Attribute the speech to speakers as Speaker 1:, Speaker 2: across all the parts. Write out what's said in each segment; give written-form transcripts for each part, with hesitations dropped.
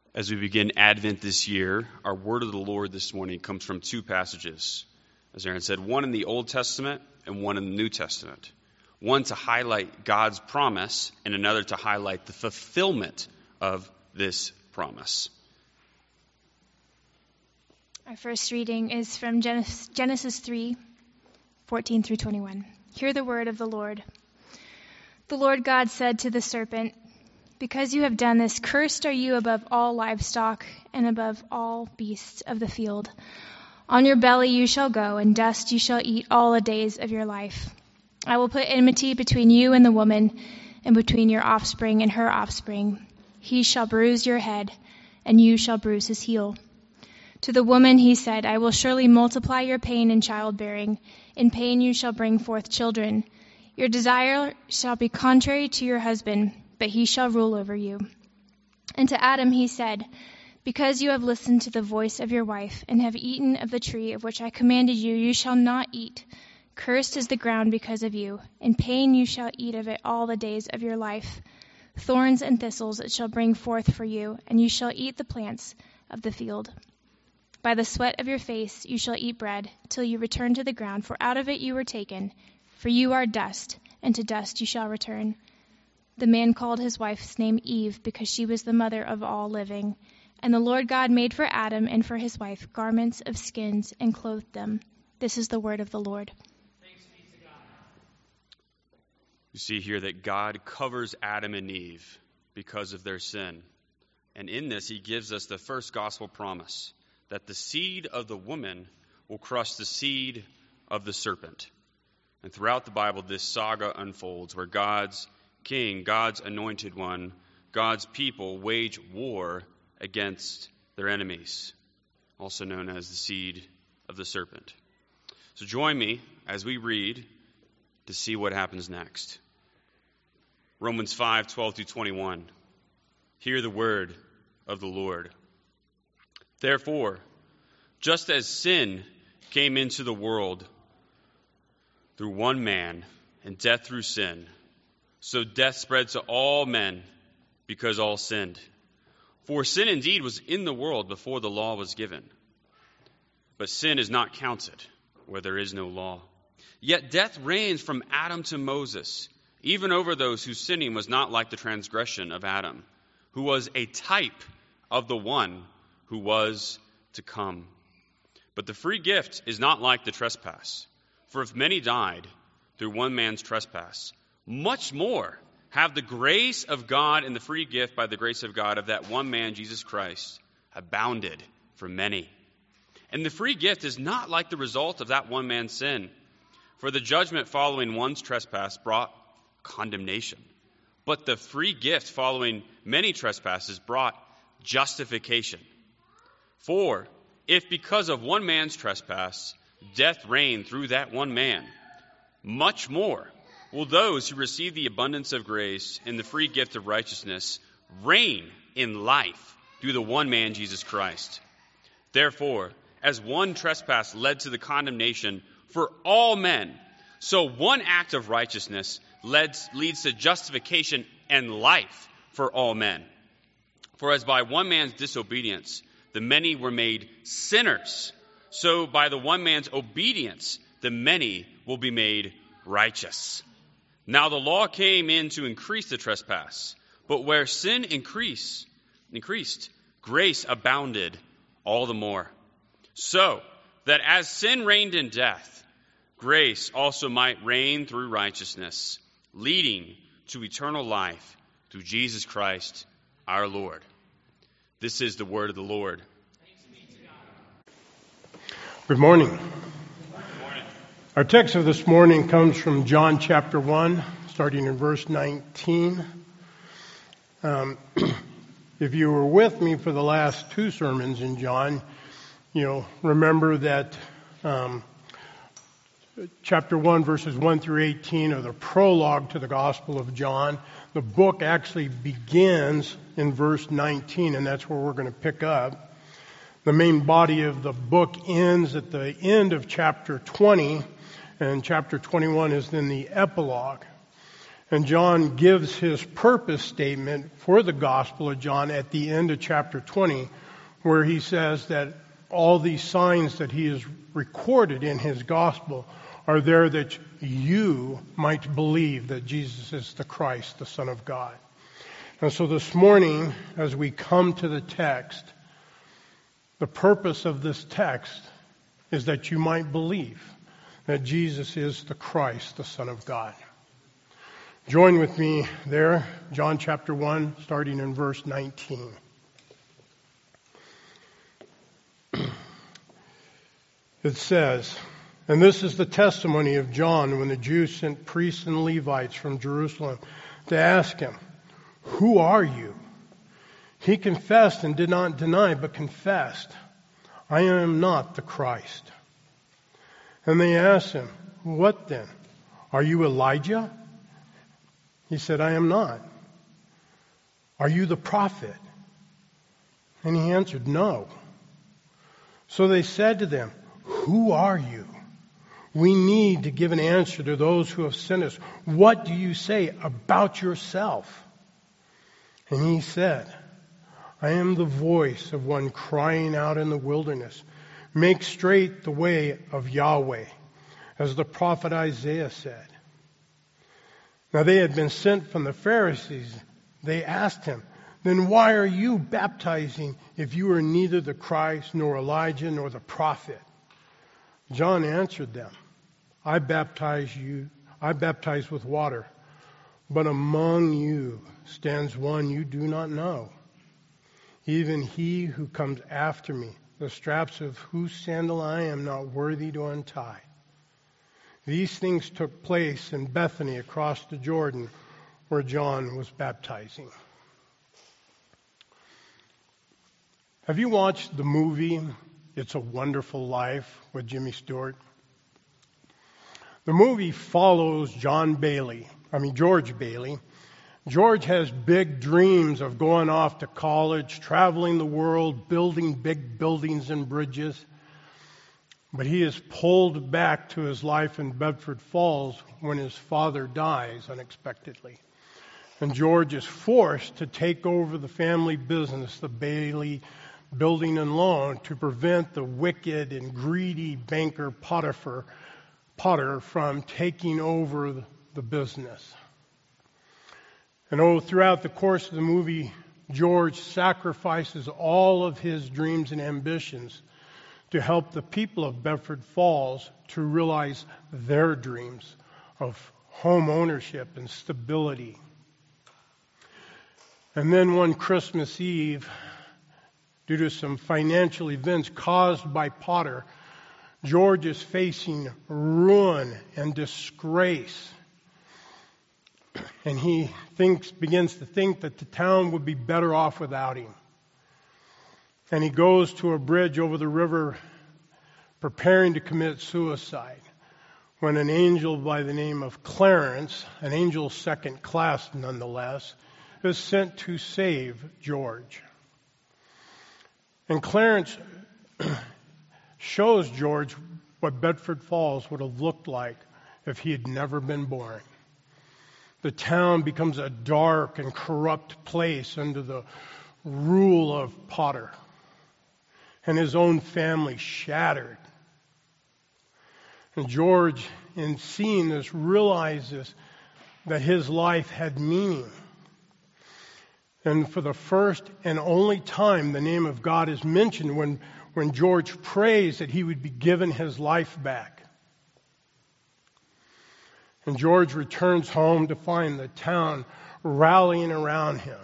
Speaker 1: As we begin Advent this year, our word of the Lord this morning comes from two passages. As Aaron said, one in the Old Testament and one in the New Testament. One to highlight God's promise and another to highlight the fulfillment of this promise.
Speaker 2: Our first reading is from Genesis 3, 14 through 21. Hear the word of the Lord. The Lord God said to the serpent, "Because you have done this, cursed are you above all livestock and above all beasts of the field. On your belly you shall go, and dust you shall eat all the days of your life. I will put enmity between you and the woman, and between your offspring and her offspring. He shall bruise your head, and you shall bruise his heel." To the woman he said, "I will surely multiply your pain in childbearing. In pain you shall bring forth children. Your desire shall be contrary to your husband, but he shall rule over you." And to Adam he said, "Because you have listened to the voice of your wife, and have eaten of the tree of which I commanded you, you shall not eat. Cursed is the ground because of you. In pain you shall eat of it all the days of your life. Thorns and thistles it shall bring forth for you, and you shall eat the plants of the field. By the sweat of your face you shall eat bread, till you return to the ground, for out of it you were taken. For you are dust, and to dust you shall return." The man called his wife's name Eve, because she was the mother of all living. And the Lord God made for Adam and for his wife garments of skins and clothed them. This is the word of the Lord.
Speaker 1: Thanks be to God. You see here that God covers Adam and Eve because of their sin. And in this, he gives us the first gospel promise, that the seed of the woman will crush the seed of the serpent. And throughout the Bible, this saga unfolds where God's king, God's anointed one, God's people wage war against their enemies, also known as the seed of the serpent. So join me as we read to see what happens next. Romans 5, 12 through 21. Hear the word of the Lord. Therefore, just as sin came into the world through one man, and death through sin, so death spread to all men because all sinned. For sin indeed was in the world before the law was given. But sin is not counted where there is no law. Yet death reigns from Adam to Moses, even over those whose sinning was not like the transgression of Adam, who was a type of the one who was to come. But the free gift is not like the trespass. For if many died through one man's trespass, much more have the grace of God and the free gift by the grace of God of that one man, Jesus Christ, abounded for many. And the free gift is not like the result of that one man's sin. For the judgment following one's trespass brought condemnation. But the free gift following many trespasses brought justification. For if because of one man's trespass death reigned through that one man, much more will those who receive the abundance of grace and the free gift of righteousness reign in life through the one man, Jesus Christ. Therefore, as one trespass led to the condemnation for all men, so one act of righteousness leads to justification and life for all men. For as by one man's disobedience the many were made sinners, so by the one man's obedience the many will be made righteous. Now the law came in to increase the trespass, but where sin increased, grace abounded all the more. So that as sin reigned in death, grace also might reign through righteousness, leading to eternal life through Jesus Christ our Lord. This is the word of the Lord.
Speaker 3: Good morning. Our text of this morning comes from John chapter 1, starting in verse 19. If you were with me for the last two sermons in John, you'll remember that chapter 1, verses 1 through 18 are the prologue to the Gospel of John. The book actually begins in verse 19, and that's where we're going to pick up. The main body of the book ends at the end of chapter 20, and chapter 21 is then the epilogue. And John gives his purpose statement for the Gospel of John at the end of chapter 20, where he says that all these signs that he has recorded in his Gospel are there that you might believe that Jesus is the Christ, the Son of God. And so this morning, as we come to the text, the purpose of this text is that you might believe that Jesus is the Christ, the Son of God. Join with me there, John chapter 1, starting in verse 19. It says, "And this is the testimony of John when the Jews sent priests and Levites from Jerusalem to ask him, 'Who are you?' He confessed and did not deny, but confessed, 'I am not the Christ.' And they asked him, 'What then? Are you Elijah?' He said, 'I am not.' 'Are you the prophet?' And he answered, 'No.' So they said to them, 'Who are you? We need to give an answer to those who have sent us. What do you say about yourself?' And he said, 'I am the voice of one crying out in the wilderness, make straight the way of Yahweh, as the prophet Isaiah said.' Now they had been sent from the Pharisees. They asked him, 'Then why are you baptizing if you are neither the Christ, nor Elijah, nor the prophet?' John answered them, 'I baptize with water, but among you stands one you do not know, even he who comes after me, the straps of whose sandal I am not worthy to untie.' These things took place in Bethany across the Jordan, where John was baptizing." Have you watched the movie It's a Wonderful Life with Jimmy Stewart? The movie follows George Bailey. George has big dreams of going off to college, traveling the world, building big buildings and bridges. But he is pulled back to his life in Bedford Falls when his father dies unexpectedly. And George is forced to take over the family business, the Bailey Building and Loan, to prevent the wicked and greedy banker Potter from taking over the business. And throughout the course of the movie, George sacrifices all of his dreams and ambitions to help the people of Bedford Falls to realize their dreams of home ownership and stability. And then one Christmas Eve, due to some financial events caused by Potter, George is facing ruin and disgrace. And he begins to think that the town would be better off without him. And he goes to a bridge over the river preparing to commit suicide when an angel by the name of Clarence, an angel second class nonetheless, is sent to save George. And Clarence shows George what Bedford Falls would have looked like if he had never been born. The town becomes a dark and corrupt place under the rule of Potter, and his own family shattered. And George, in seeing this, realizes that his life had meaning. And for the first and only time, the name of God is mentioned when George prays that he would be given his life back. And George returns home to find the town rallying around him.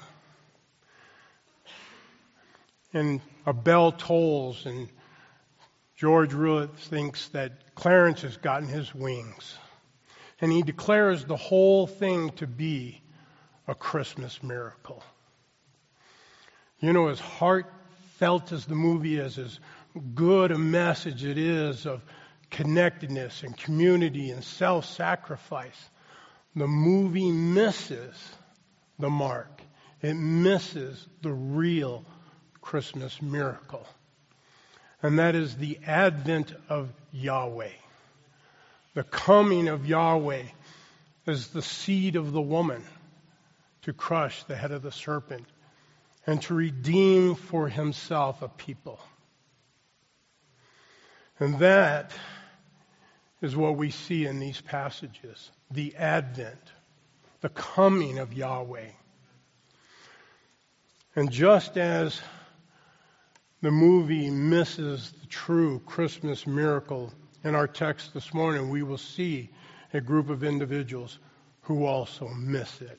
Speaker 3: And a bell tolls, and George really thinks that Clarence has gotten his wings. And he declares the whole thing to be a Christmas miracle. You know, as heartfelt as the movie is, as good a message it is of connectedness and community and self-sacrifice, the movie misses the mark. It misses the real Christmas miracle. And that is the advent of Yahweh. The coming of Yahweh as the seed of the woman to crush the head of the serpent and to redeem for himself a people. And that is what we see in these passages, the advent, the coming of Yahweh. And just as the movie misses the true Christmas miracle, in our text this morning we will see a group of individuals who also miss it.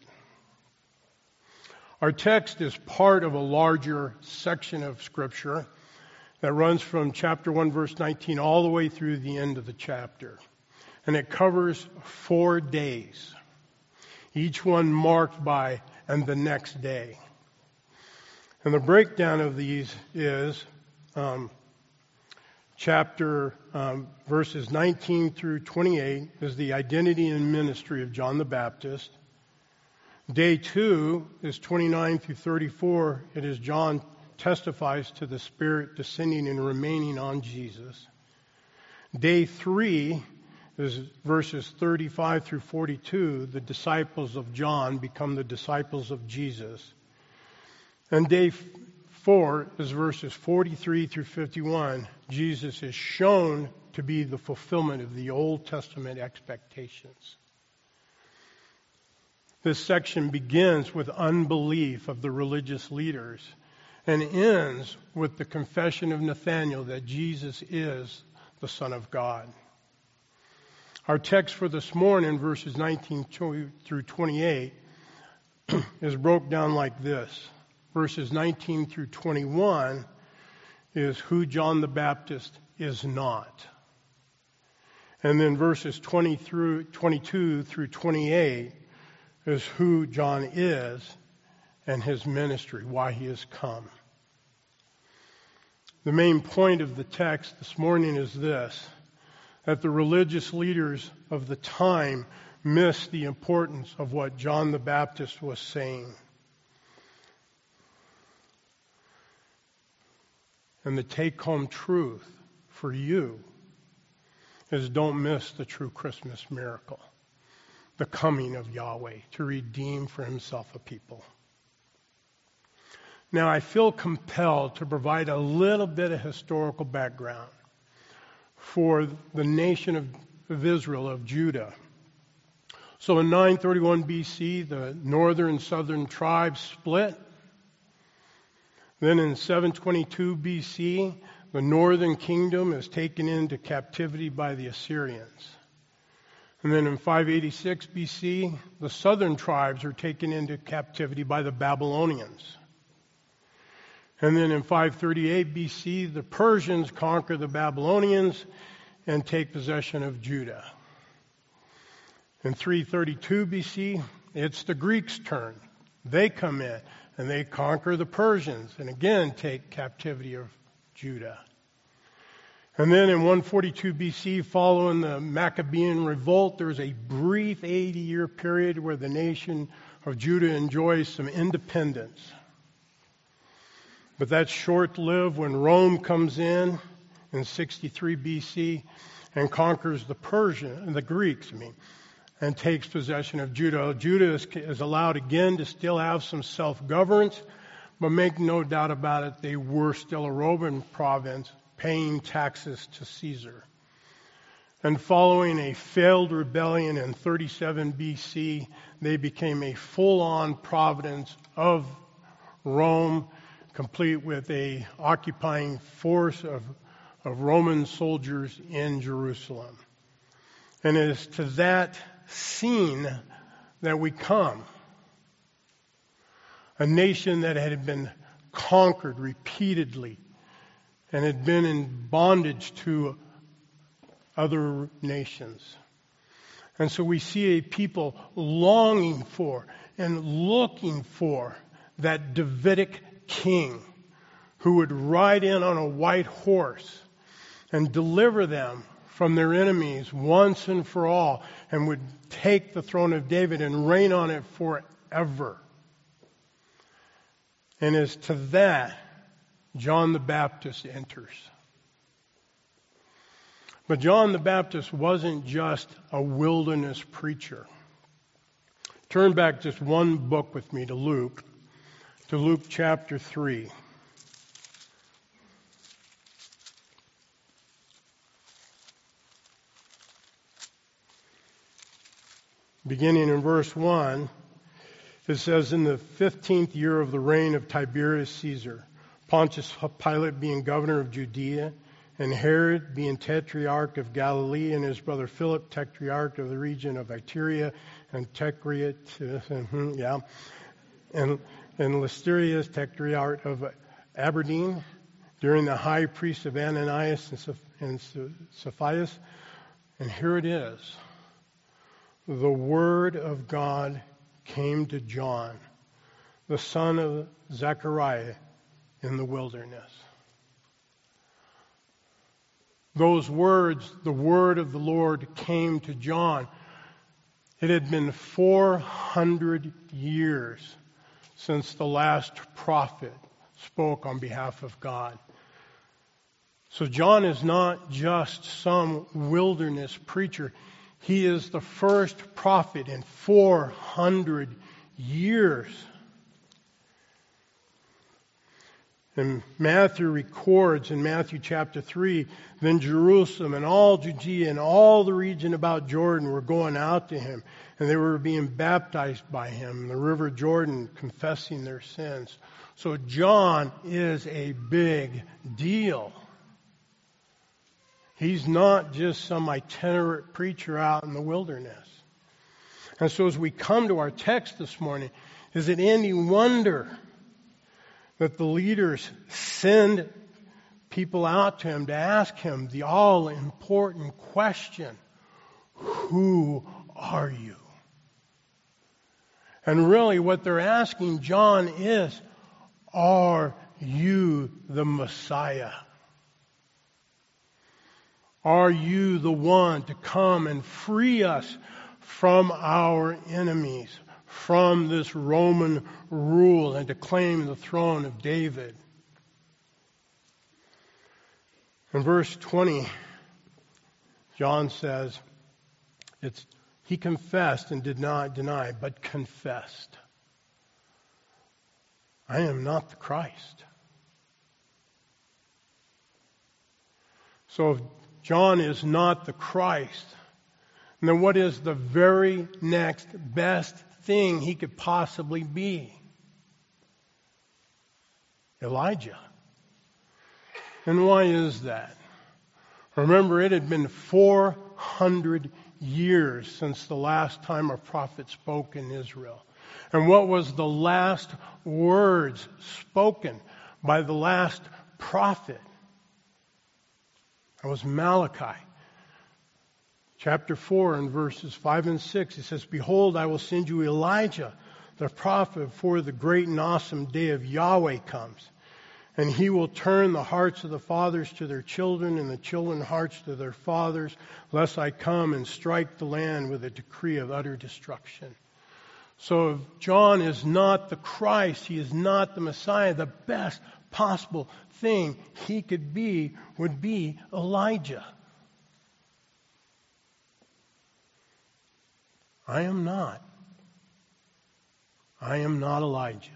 Speaker 3: Our text is part of a larger section of Scripture that runs from chapter 1, verse 19, all the way through the end of the chapter. And it covers 4 days, each one marked by "and the next day." And the breakdown of these is verses 19 through 28 is the identity and ministry of John the Baptist. Day 2 is 29 through 34. It is John testifies to the Spirit descending and remaining on Jesus. Day 3 is verses 35 through 42. The disciples of John become the disciples of Jesus. And day 4 is verses 43 through 51. Jesus is shown to be the fulfillment of the Old Testament expectations. This section begins with unbelief of the religious leaders and ends with the confession of Nathanael that Jesus is the Son of God. Our text for this morning, verses 19 through 28, is broke down like this. Verses 19 through 21 is who John the Baptist is not. And then verses 22 through 28 is who John is and his ministry, why he has come. The main point of the text this morning is this, that the religious leaders of the time missed the importance of what John the Baptist was saying. And the take-home truth for you is don't miss the true Christmas miracle, the coming of Yahweh to redeem for himself a people. Now, I feel compelled to provide a little bit of historical background for the nation of Israel, of Judah. So in 931 BC, the northern and southern tribes split. Then in 722 BC, the northern kingdom is taken into captivity by the Assyrians. And then in 586 BC, the southern tribes are taken into captivity by the Babylonians. And then in 538 BC, the Persians conquer the Babylonians and take possession of Judah. In 332 BC, it's the Greeks' turn. They come in and they conquer the Persians and again take captivity of Judah. And then in 142 BC, following the Maccabean revolt, there's a brief 80-year period where the nation of Judah enjoys some independence. But that's short-lived when Rome comes in 63 BC and conquers the Greeks, and takes possession of Judah. Judah is allowed again to still have some self-governance, but make no doubt about it, they were still a Roman province paying taxes to Caesar. And following a failed rebellion in 37 BC, they became a full-on province of Rome, complete with a occupying force of Roman soldiers in Jerusalem. And it is to that scene that we come. A nation that had been conquered repeatedly and had been in bondage to other nations. And so we see a people longing for and looking for that Davidic king who would ride in on a white horse and deliver them from their enemies once and for all, and would take the throne of David and reign on it forever. And as to that, John the Baptist enters. But John the Baptist wasn't just a wilderness preacher. Turn back just one book with me to Luke chapter 3. Beginning in verse 1, it says, in the 15th year of the reign of Tiberius Caesar, Pontius Pilate being governor of Judea, and Herod being tetrarch of Galilee, and his brother Philip, tetrarch of the region of Iturea and Tecria, and Lysterius, tetrarch of Aberdeen, during the high priest of Ananias and Sapphira. And here it is. The word of God came to John, the son of Zechariah, in the wilderness. Those words, the word of the Lord came to John. It had been 400 years since the last prophet spoke on behalf of God. So John is not just some wilderness preacher. He is the first prophet in 400 years. And Matthew records in Matthew chapter 3, then Jerusalem and all Judea and all the region about Jordan were going out to him, and they were being baptized by him, the river Jordan, confessing their sins. So John is a big deal. He's not just some itinerant preacher out in the wilderness. And so as we come to our text this morning, is it any wonder that the leaders send people out to him to ask him the all-important question, who are you? And really what they're asking John is, are you the Messiah? Are you the one to come and free us from our enemies, from this Roman rule, and to claim the throne of David? In verse 20, John says, he confessed and did not deny, but confessed, I am not the Christ. So if John is not the Christ, and then what is the very next best thing he could possibly be? Elijah. And why is that? Remember, it had been 400 years since the last time a prophet spoke in Israel. And what was the last words spoken by the last prophet? That was Malachi. Chapter 4 and verses 5 and 6, it says, behold, I will send you Elijah, the prophet, before the great and awesome day of Yahweh comes. And he will turn the hearts of the fathers to their children and the children's hearts to their fathers, lest I come and strike the land with a decree of utter destruction. So if John is not the Christ, he is not the Messiah, the best possible thing he could be would be Elijah. I am not Elijah.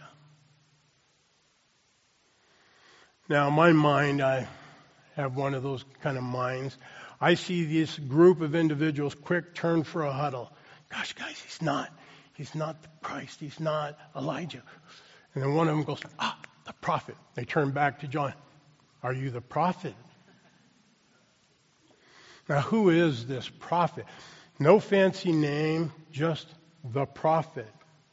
Speaker 3: Now, in my mind, I have one of those kind of minds. I see this group of individuals quick turn for a huddle. Gosh, guys, he's not the Christ. He's not Elijah. And then one of them goes, the prophet. They turn back to John. Are you the prophet? Now, who is this prophet? No fancy name, just the prophet.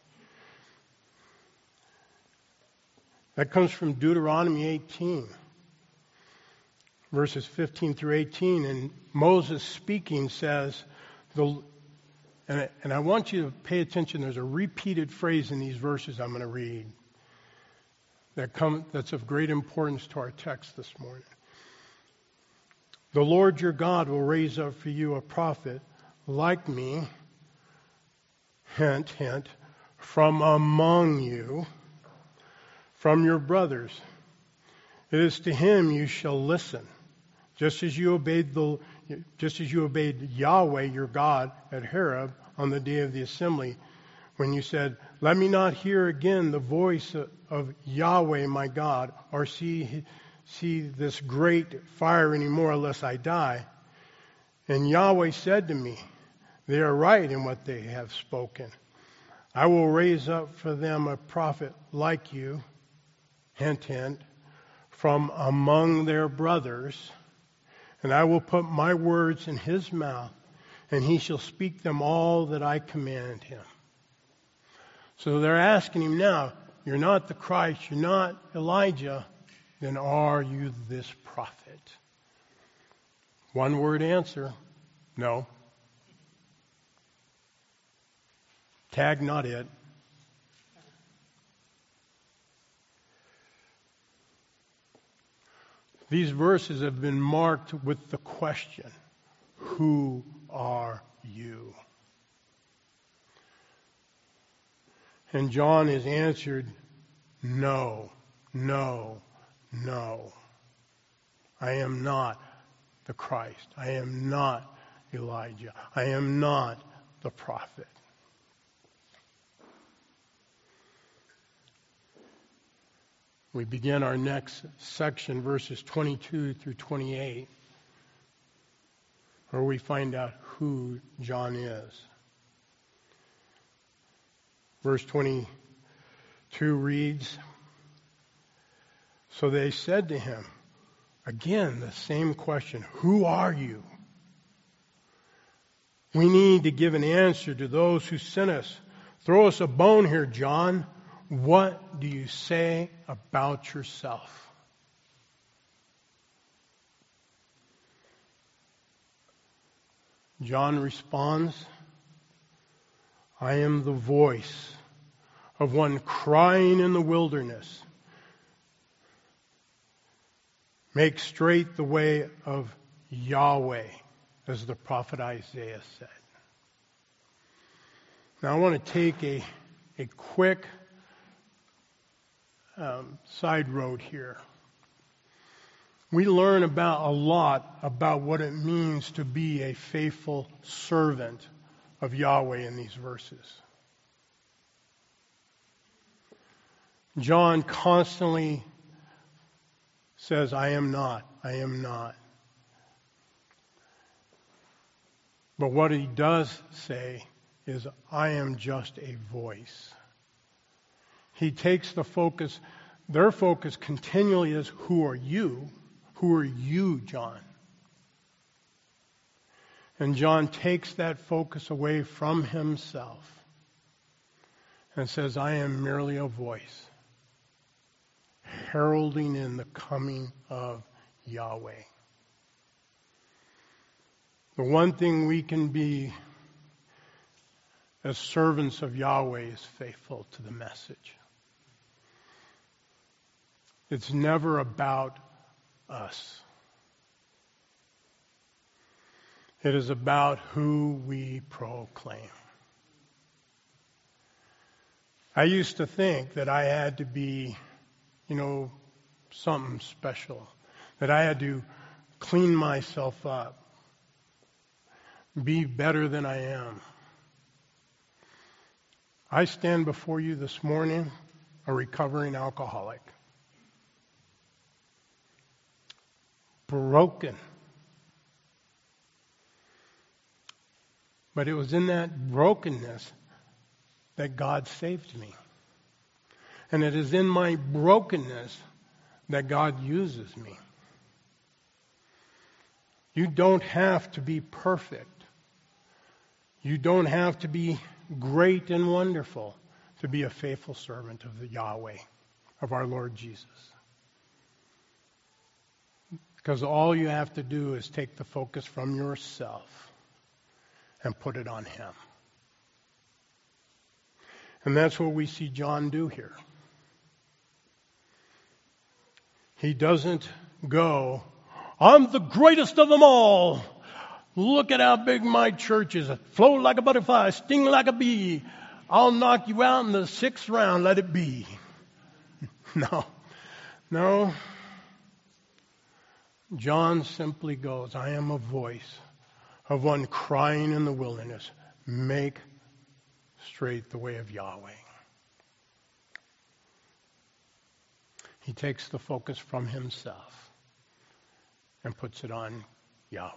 Speaker 3: That comes from Deuteronomy 18, verses 15 through 18. And Moses speaking says, and I want you to pay attention, there's a repeated phrase in these verses I'm going to read that's of great importance to our text this morning. The Lord your God will raise up for you a prophet like me, hint, hint, from among you, from your brothers. It is to him you shall listen, just as you obeyed Yahweh your God at Horeb on the day of the assembly, when you said, let me not hear again the voice of Yahweh my God, or see this great fire anymore lest I die. And Yahweh said to me, they are right in what they have spoken. I will raise up for them a prophet like you, hint, hint, from among their brothers, and I will put my words in his mouth, and he shall speak them all that I command him. So they're asking him now, you're not the Christ, you're not Elijah, then are you this prophet? One word answer, no. Tag, not it. These verses have been marked with the question, who are you? And John has answered, no, no, no. I am not the Christ. I am not Elijah. I am not the prophet. We begin our next section, verses 22 through 28, where we find out who John is. Verse 22 reads, so they said to him, again, the same question, who are you? We need to give an answer to those who sent us. Throw us a bone here, John. What do you say about yourself? John responds, I am the voice of one crying in the wilderness. Make straight the way of Yahweh, as the prophet Isaiah said. Now I want to take a quick side road here. We learn a lot about what it means to be a faithful servant of Yahweh in these verses. John constantly says, I am not, I am not. But what he does say is, I am just a voice. He takes the focus, their focus continually is, who are you? Who are you, John? And John takes that focus away from himself and says, I am merely a voice, heralding in the coming of Yahweh. The one thing we can be as servants of Yahweh is faithful to the message. It's never about us. It is about who we proclaim. I used to think that I had to be, something special, that I had to clean myself up, be better than I am. I stand before you this morning a recovering alcoholic. Broken. But it was in that brokenness that God saved me. And it is in my brokenness that God uses me. You don't have to be perfect. You don't have to be great and wonderful to be a faithful servant of the Yahweh, of our Lord Jesus. Because all you have to do is take the focus from yourself and put it on Him. And that's what we see John do here. He doesn't go, I'm the greatest of them all. Look at how big my church is. Flow like a butterfly, sting like a bee. I'll knock you out in the 6th round, let it be. No. John simply goes, I am a voice of one crying in the wilderness. Make straight the way of Yahweh. He takes the focus from himself and puts it on Yahweh.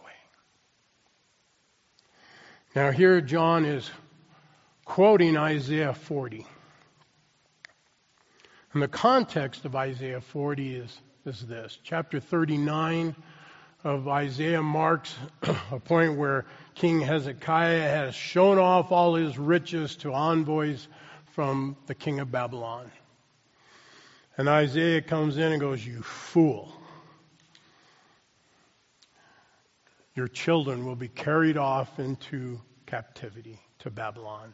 Speaker 3: Now here John is quoting Isaiah 40. And the context of Isaiah 40 is this. Chapter 39 of Isaiah marks a point where King Hezekiah has shown off all his riches to envoys from the king of Babylon. And Isaiah comes in and goes, "You fool. Your children will be carried off into captivity to Babylon."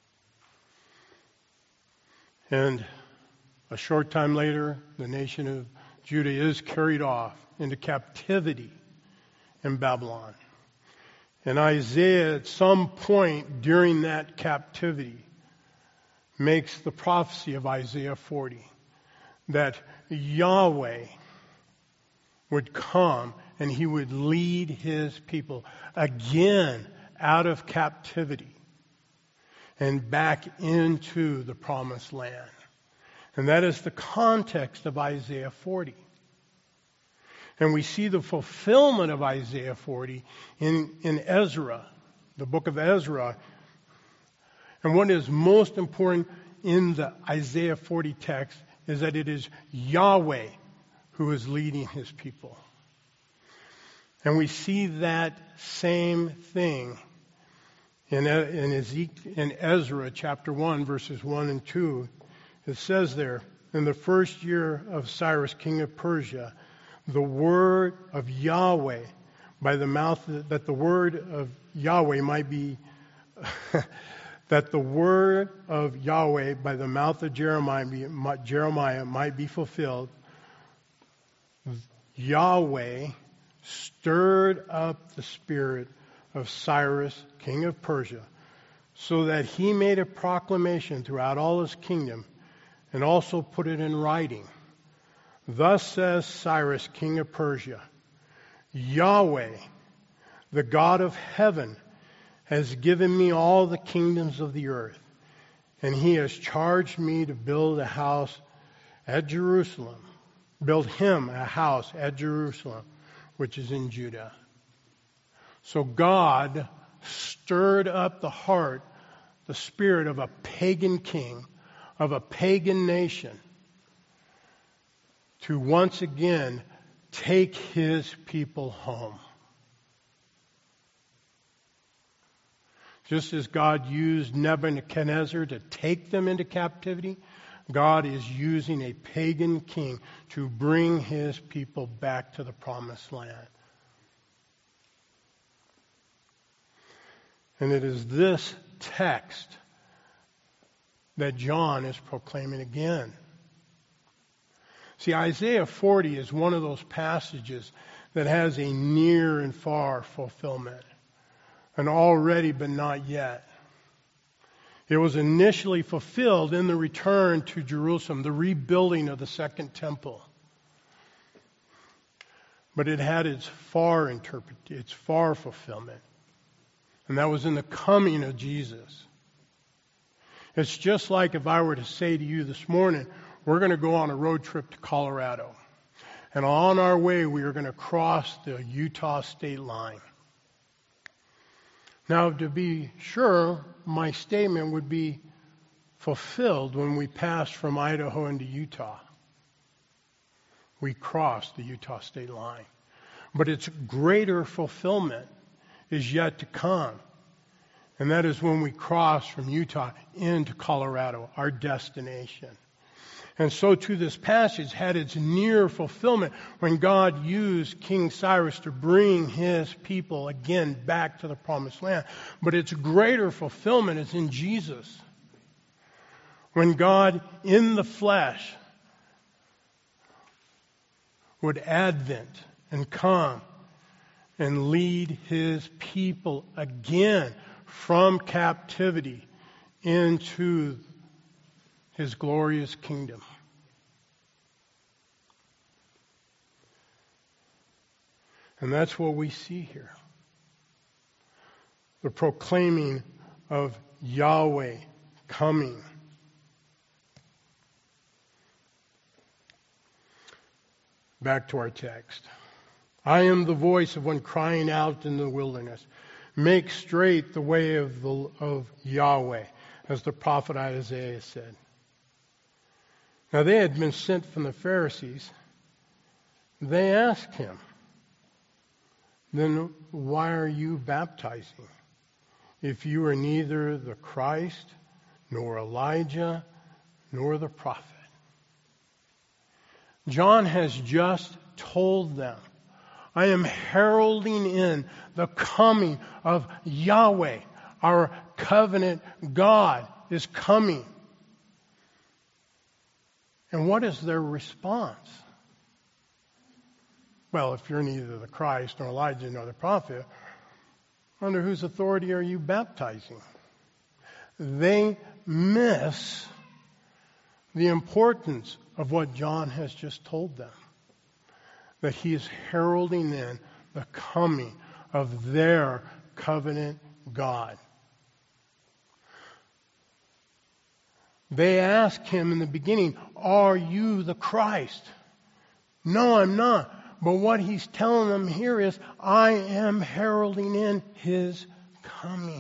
Speaker 3: And a short time later, the nation of Judah is carried off into captivity in Babylon. And Isaiah, at some point during that captivity, makes the prophecy of Isaiah 40 that Yahweh would come and he would lead his people again out of captivity and back into the promised land. And that is the context of Isaiah 40. And we see the fulfillment of Isaiah 40 in Ezra, the book of Ezra. And what is most important in the Isaiah 40 text is that it is Yahweh who is leading his people. And we see that same thing in Ezra chapter 1, verses 1 and 2. It says there, "In the first year of Cyrus, king of Persia, the word of Yahweh by the mouth, that the word of Yahweh might be, that the word of Yahweh by the mouth of Jeremiah might be fulfilled. Yahweh stirred up the spirit of Cyrus, king of Persia, so that he made a proclamation throughout all his kingdom and also put it in writing. Thus says Cyrus, king of Persia, Yahweh, the God of heaven, has given me all the kingdoms of the earth, and he has charged me to build a house at Jerusalem, build him a house at Jerusalem, which is in Judah." So God stirred up the heart, the spirit of a pagan king, of a pagan nation, to once again take his people home. Just as God used Nebuchadnezzar to take them into captivity, God is using a pagan king to bring his people back to the promised land. And it is this text that John is proclaiming again. See, Isaiah 40 is one of those passages that has a near and far fulfillment. An already but not yet. It was initially fulfilled in the return to Jerusalem, the rebuilding of the second temple. But it had its far fulfillment. And that was in the coming of Jesus. It's just like if I were to say to you this morning, we're going to go on a road trip to Colorado. And on our way, we are going to cross the Utah state line. Now, to be sure, my statement would be fulfilled when we pass from Idaho into Utah. We cross the Utah state line. But its greater fulfillment is yet to come. And that is when we cross from Utah into Colorado, our destination. And so too this passage had its near fulfillment when God used King Cyrus to bring his people again back to the promised land. But its greater fulfillment is in Jesus. When God in the flesh would advent and come and lead his people again from captivity into his glorious kingdom. And that's what we see here. The proclaiming of Yahweh coming. Back to our text. I am the voice of one crying out in the wilderness. Make straight the way of Yahweh, as the prophet Isaiah said. Now they had been sent from the Pharisees. They asked him, then why are you baptizing? If you are neither the Christ, nor Elijah, nor the prophet. John has just told them, I am heralding in the coming of Yahweh. Our covenant God is coming. And what is their response? Well, if you're neither the Christ, nor Elijah, nor the prophet, under whose authority are you baptizing? They miss the importance of what John has just told them. That he is heralding in the coming of their covenant God. They ask him in the beginning, are you the Christ? No, I'm not. But what he's telling them here is, I am heralding in his coming.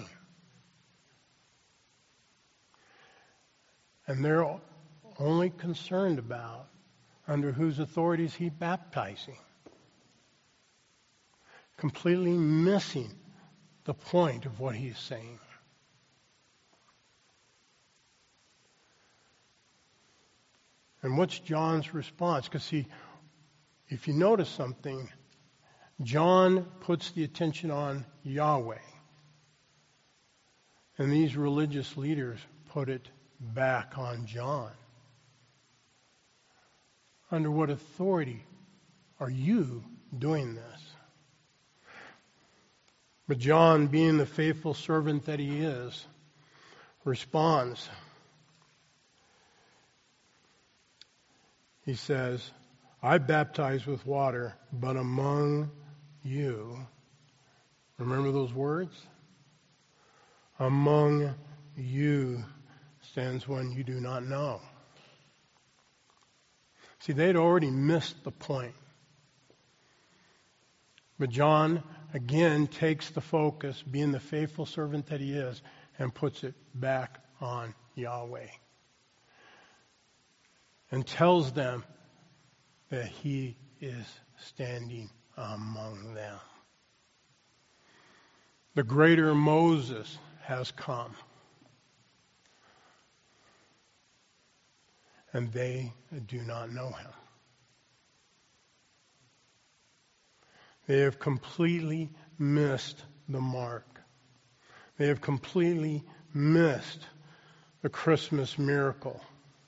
Speaker 3: And they're only concerned about under whose authority is he baptizing. Completely missing the point of what he's saying. And what's John's response? Because see, if you notice something, John puts the attention on Yahweh. And these religious leaders put it back on John. Under what authority are you doing this? But John, being the faithful servant that he is, responds. He says, I baptize with water, but among you, remember those words? Among you stands one you do not know. See, they'd already missed the point. But John, again, takes the focus, being the faithful servant that he is, and puts it back on Yahweh. And tells them that he is standing among them. The greater Moses has come. And they do not know him. They have completely missed the mark. They have completely missed the Christmas miracle.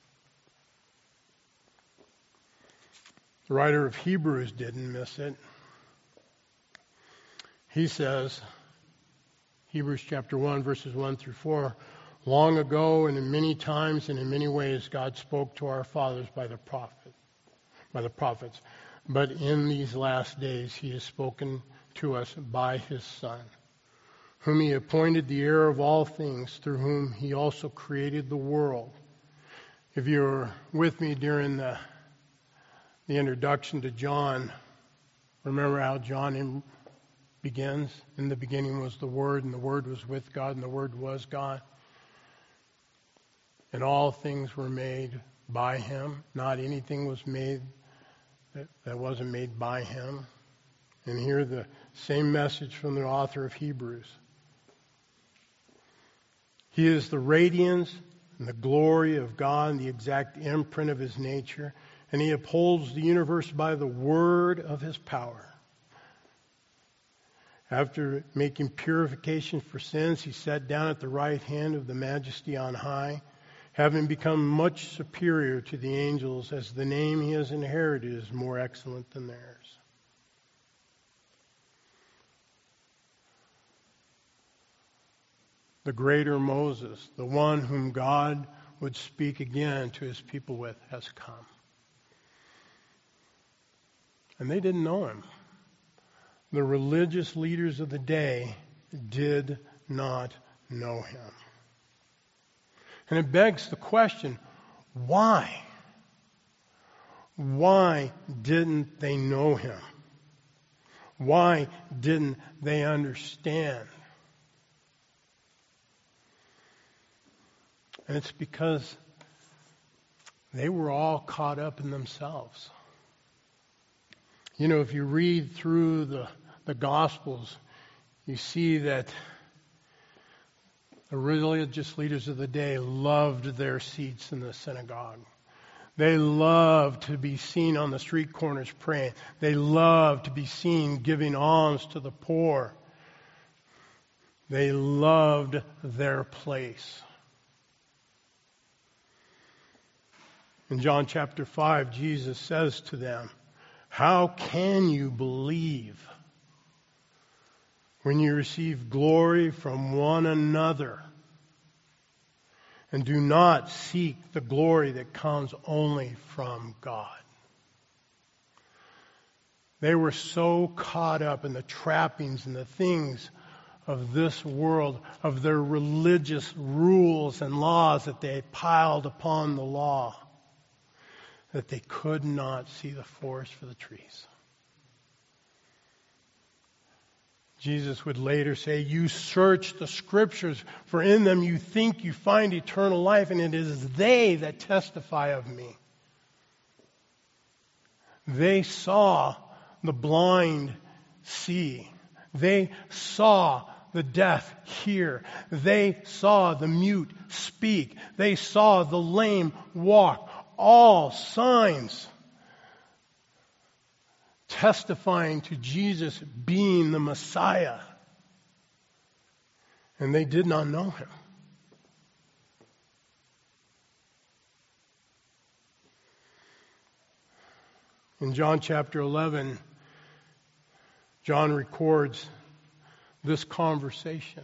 Speaker 3: The writer of Hebrews didn't miss it. He says, Hebrews chapter 1, verses 1 through 4, long ago and in many times and in many ways God spoke to our fathers by the prophets. But in these last days he has spoken to us by his Son, whom he appointed the heir of all things, through whom he also created the world. If you were with me during the introduction to John, remember how John begins? In the beginning was the Word, and the Word was with God, and the Word was God. And all things were made by him. Not anything was made that wasn't made by him. And here the same message from the author of Hebrews. He is the radiance and the glory of God and the exact imprint of his nature. And he upholds the universe by the word of his power. After making purification for sins, he sat down at the right hand of the Majesty on high, having become much superior to the angels, as the name he has inherited is more excellent than theirs. The greater Moses, the one whom God would speak again to his people with, has come. And they didn't know him. The religious leaders of the day did not know him. And it begs the question, why? Why didn't they know him? Why didn't they understand? And it's because they were all caught up in themselves. You know, if you read through the Gospels, you see that the religious leaders of the day loved their seats in the synagogue. They loved to be seen on the street corners praying. They loved to be seen giving alms to the poor. They loved their place. In John chapter 5, Jesus says to them, "How can you believe when you receive glory from one another and do not seek the glory that comes only from God?" They were so caught up in the trappings and the things of this world, of their religious rules and laws that they piled upon the law, that they could not see the forest for the trees. Jesus would later say, "You search the Scriptures, for in them you think you find eternal life, and it is they that testify of me." They saw the blind see. They saw the deaf hear. They saw the mute speak. They saw the lame walk. All signs testifying to Jesus being the Messiah. And they did not know him. In John chapter 11, John records this conversation.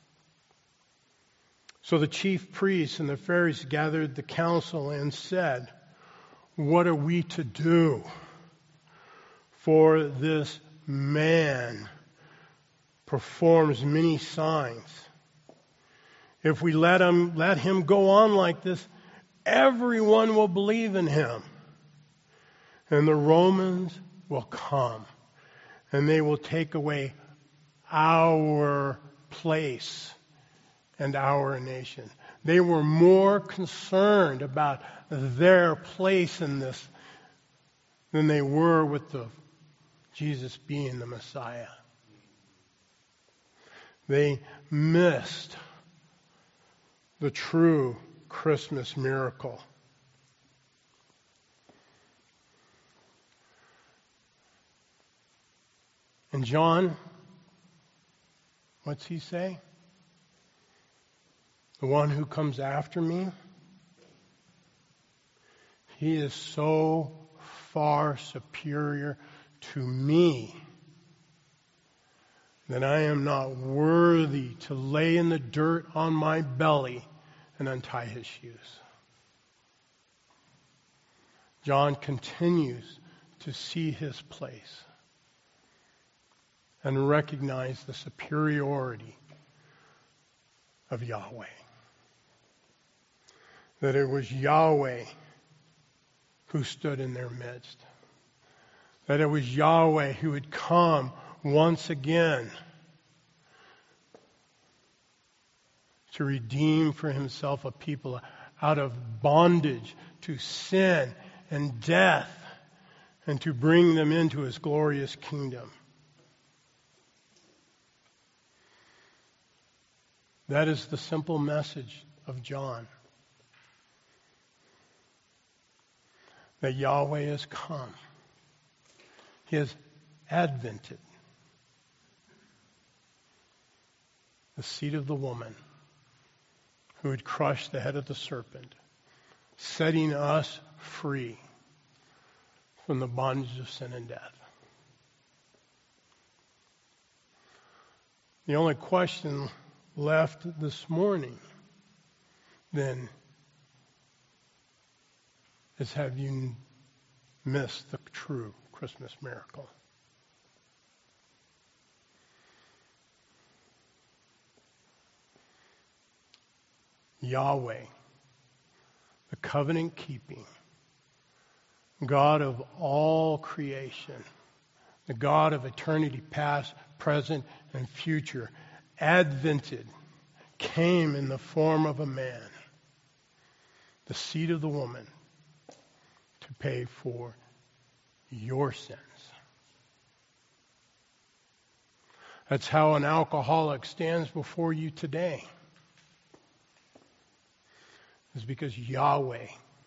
Speaker 3: So the chief priests and the Pharisees gathered the council and said, "What are we to do? For this man performs many signs. If we let him go on like this, everyone will believe in him. And the Romans will come, and they will take away our place and our nation." They were more concerned about their place in this than they were with Jesus being the Messiah. They missed the true Christmas miracle. And John, what's he say? The one who comes after me, he is so far superior to me that I am not worthy to lay in the dirt on my belly and untie his shoes. John continues to see his place and recognize the superiority of Yahweh. That it was Yahweh who stood in their midst. That it was Yahweh who had come once again to redeem for himself a people out of bondage to sin and death, and to bring them into his glorious kingdom. That is the simple message of John. That Yahweh has come. He has advented the seed of the woman who had crushed the head of the serpent, setting us free from the bondage of sin and death. The only question left this morning, then, is have you missed the true Christmas miracle? Yahweh, the covenant-keeping God of all creation, the God of eternity past, present, and future, advented, came in the form of a man, the seed of the woman, to pay for your sins. That's how an alcoholic stands before you today. It's because Yahweh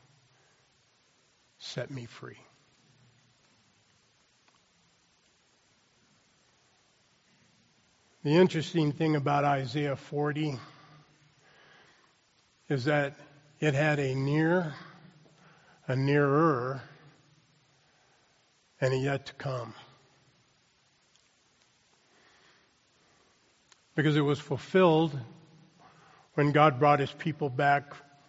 Speaker 3: set me free. The interesting thing about Isaiah 40 is that it had a near, a nearer, and a yet to come. Because it was fulfilled when God brought his people back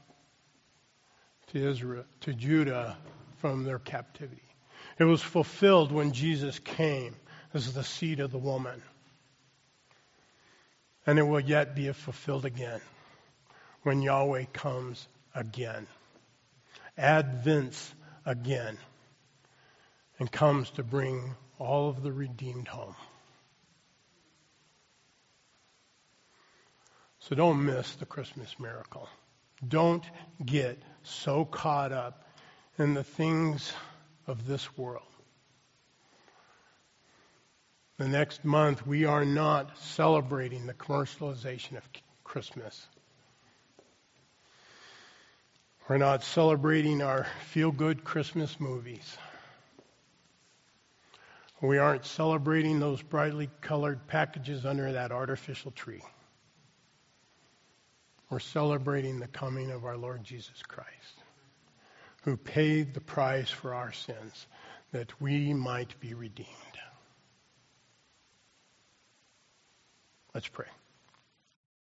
Speaker 3: to Israel, to Judah from their captivity. It was fulfilled when Jesus came as the seed of the woman. And it will yet be fulfilled again when Yahweh comes again. Advents again. And comes to bring all of the redeemed home. So don't miss the Christmas miracle. Don't get so caught up in the things of this world. The next month, we are not celebrating the commercialization of Christmas. We're not celebrating our feel-good Christmas movies. We aren't celebrating those brightly colored packages under that artificial tree. We're celebrating the coming of our Lord Jesus Christ, who paid the price for our sins, that we might be redeemed. Let's pray.